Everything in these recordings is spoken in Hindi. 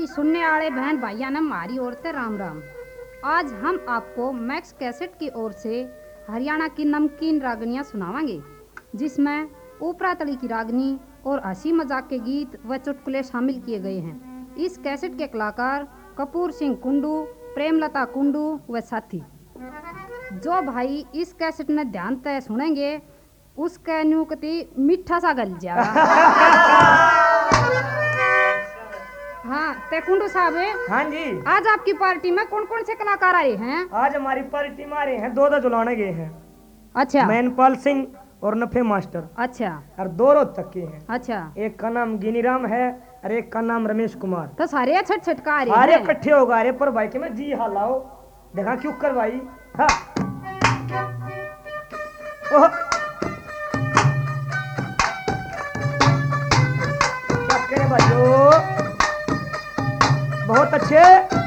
सुनने वाले बहन भाइयों ने हमारी ओर से राम राम। आज हम आपको मैक्स कैसेट की ओर से हरियाणा की नमकीन रागनियाँ सुनावांगे, जिसमें ऊपरा तली की रागनी और हंसी मजाक के गीत व चुटकुले शामिल किए गए हैं। इस कैसेट के कलाकार कपूर सिंह कुंडू, प्रेमलता कुंडू व साथी। जो भाई इस कैसेट में ध्यान तय सुनेंगे उसका न्यूकति मीठा सा गल जाएगा। हाँ ते कुंडू साहब, हाँ जी, आज आपकी पार्टी में कौन कौन से कलाकार आए हैं? आज हमारी पार्टी में आ रहे हैं, दो जुलाने गए हैं। अच्छा, मैनपाल सिंह और नफे मास्टर। अच्छा और दो रोज तक के हैं। अच्छा, एक का नाम गिनीराम है और एक का नाम रमेश कुमार। तो सारे छट छटका आ रहे अरे हैं। इकट्ठे हो गए पर भाई के मैं जी हाँ लाओ देखा क्यों कर भाई। हाँ ओह, क्या करें भाइयों, बहुत अच्छे।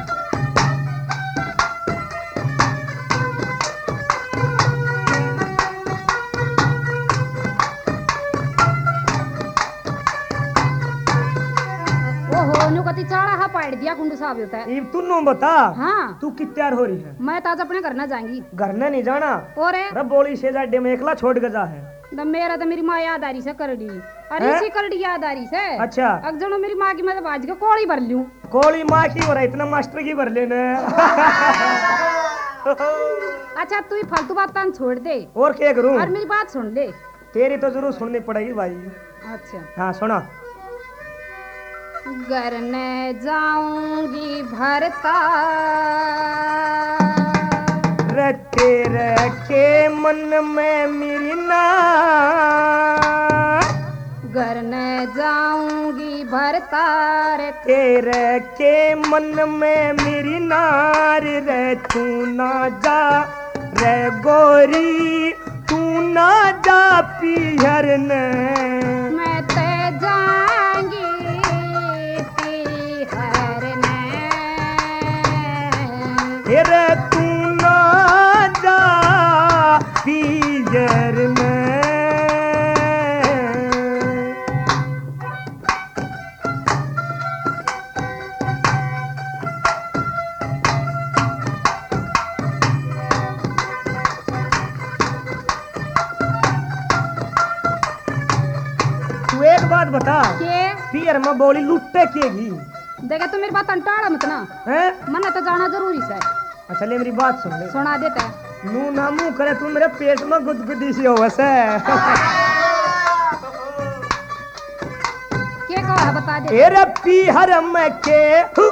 ओहो न्यूकति चाड़ा हा पाड़ दिया कुंडू साहब होता है। तू नो बता, हाँ, तू कित तैयार हो रही है? मैं तो आज अपने घर ना जाएंगी। घर ने नहीं जाना, और अरे बोली से जाडे में एकला छोड़ के जा है। मेरा तो मेरी माँ याद आ रही से करडी, अरे हैं? इसी करडी याद आ रही से। अच्छा, अब जनो मेरी माँ की मैं तो भाज के कोड़ी भर लूं। कोली माँ की हो रहा, इतना मास्टर की भर लेने। अच्छा तू ही फालतू बात तान छोड़ दे और क्या करूं? और मेरी बात सुन ले। तेरी तो जरूर सुननी पड़ेगी भाई। अच्छा, हाँ सुना। घर ने जाऊंगी भरता रटे रखे मन में मेरी ना, घर ने जाऊंगी भरता रे तेरे के मन में मेरी नार रे, तू ना जा रे गोरी, तू ना जा पिहर ने। मैं ते जाऊंगी तिहर ने। रे तू ना जा पिहर ने। एक बात बता, के पियर में बोली लुट्टे केगी देखे तू मेरी बात अंटाड़ा मत ना, हैं? मन तो जाना जरूरी से। अच्छा ले मेरी बात सुन ले। सुना देता है। नू ना मुंह करे, तू मेरे पेट में गुदगुदी सी हो वैसे। के कहा है बता दे। एरे पिहर में के,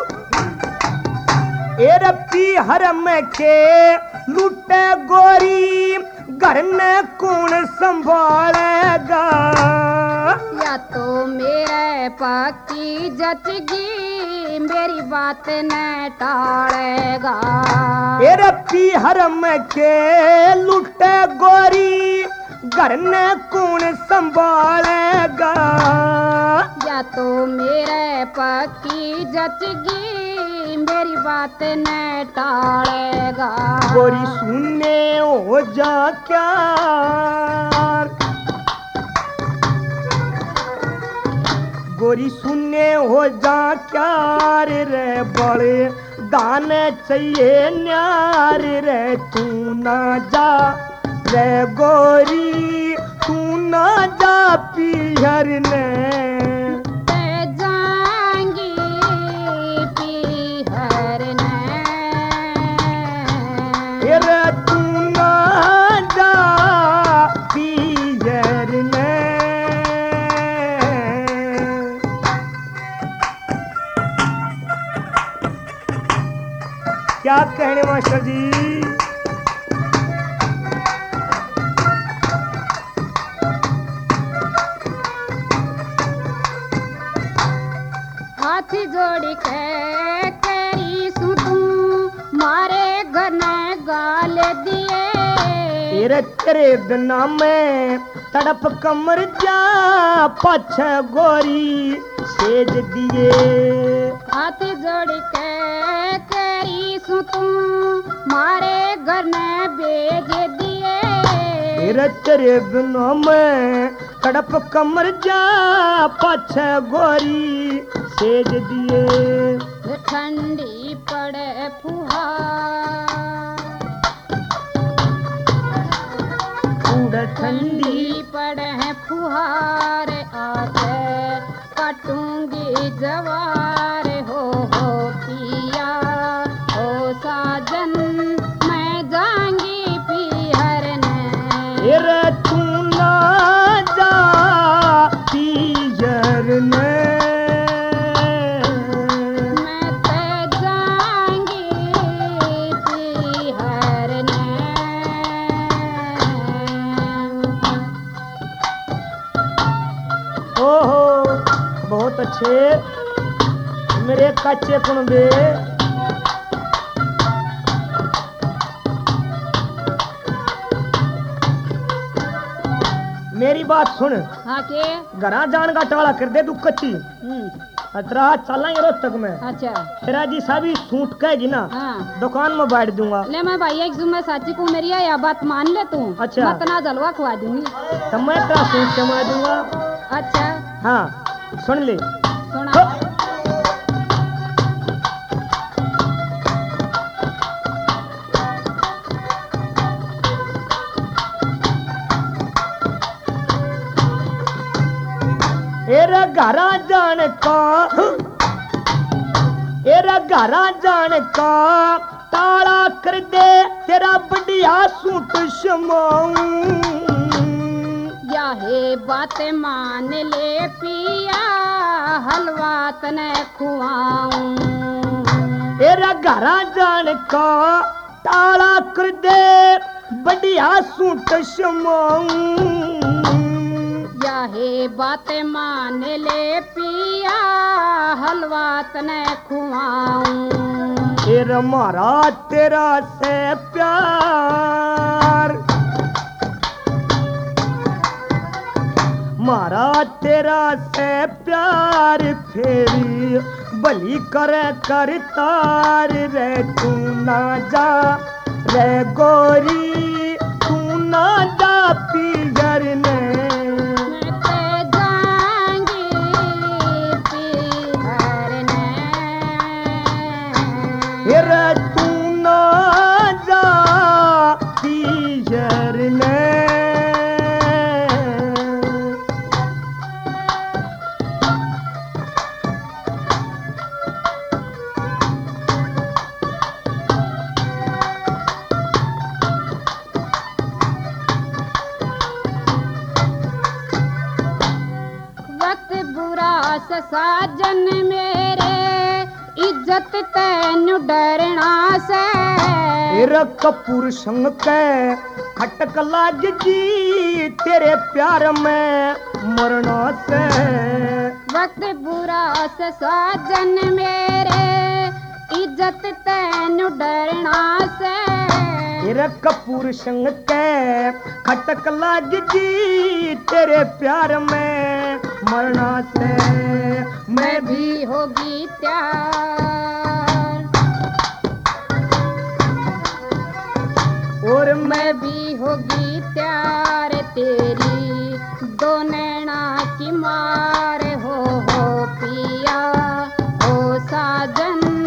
एरे पिहर में के लुट्टे गोरी, घर में कौन संभालेगा? या तो मेरे पक्की जचगी, मेरी बात न टालेगा। एरे पिहर में के लुट्टे गोरी, घर ने कौन संभालेगा? या तो मेरे पक्की जचगी, मेरी बात न टालेगा। गोरी सुनने हो जा क्या, गोरी सुनने हो जा क्या रे, बड़े दाने चाहिए न्यार रे, तू ना जा रे गोरी, तू ना जा पिहर ने। ते जाएंगी पिहर ने। रे तू ना जा पिहर ने। क्या कहने मास्टर जी? हाथी जोड़ी के करी सु तू, मारे घर ने गाल दिए। तेरे तेरे बिना मैं तड़प कमर जा, पाछे गोरी सेज दिए। हाथी जोड़ी के करी सु तू, मारे घर ने भेज दिए। तेरे तेरे बिना मैं तड़प कमर जा, पाछे गोरी सेज दिए। ठंडी पड़े फुहार, उड़ ठंडी पड़े फुहार, आके कटूंगी जवार हो पिया ओ साजन, मैं जाऊंगी पिहरने। रे तू ना जा पियरने, मैं ते जाऊंगी पिहरने। ओहो बहुत अच्छे मेरे कच्चे कुनबे। मेरी बात सुन, हाँ के? घरा जान का टाला कर दे तू कच्ची। तेरा चलेंगे रोहतक में, अच्छा तेरा जी साहब सूट कहेगी ना, हाँ दुकान में बैठ दूंगा। ले मैं भाई एक जुम्मे साची को मेरी है, या बात मान ले तू। अच्छा। मैं तना जलवा खुआ दूंगी। तब मैं तेरा सूट जमा दूंगा। अच्छा हाँ सुन ले। सुना। हो। एरा घरा जान का, एरा घरा जान का ताला कर दे, तेरा बढ़िया सूट शमाऊं। या हे बात मान ले पिया, हलवा तने खुआऊं। एरा घरा जान का ताला कर दे, बढ़िया सूट शमाऊं। या हे बात मान ले पिया, हलवा तने खुआऊं। फिर मारा तेरा से प्यार, मारा तेरा से प्यार, फेरी बलि करे कर तार। रे तू ना जा रे गोरी, तू ना जा पियरने। रे तू ना जा पियरने। वक्त बुरा स साजन मेरे, इज्जत तैनु डरना से। तेरा कपूर संग के खटक लाग जी, तेरे प्यार में मरना से। वक्त बुरा स साजन मेरे, इज्जत तैनु डरना से। तेरा कपूर संग के खटक लाग जी, तेरे प्यार में मरना से। मैं भी होगी तैयार, और मैं भी होगी तैयार, तेरी दो नैना की मार हो पिया ओ साजन,